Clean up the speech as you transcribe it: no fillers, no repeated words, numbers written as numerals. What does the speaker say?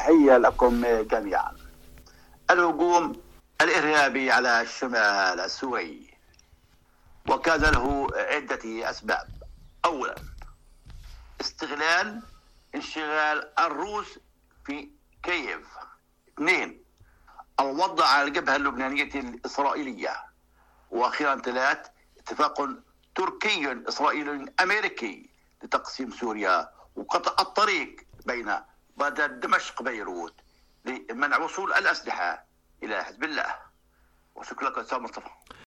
تحية لكم جميعا. الهجوم الإرهابي على الشمال السوري، وكان له عدة أسباب. أولا، استغلال انشغال الروس في كييف. اثنين، الوضع على الجبهة اللبنانية الإسرائيلية. وأخيرا ثلاث، اتفاق تركي إسرائيلي أمريكي لتقسيم سوريا وقطع الطريق بين بغداد دمشق بيروت لمنع وصول الأسلحة إلى حزب الله. وشكرا لك أستاذ مصطفى.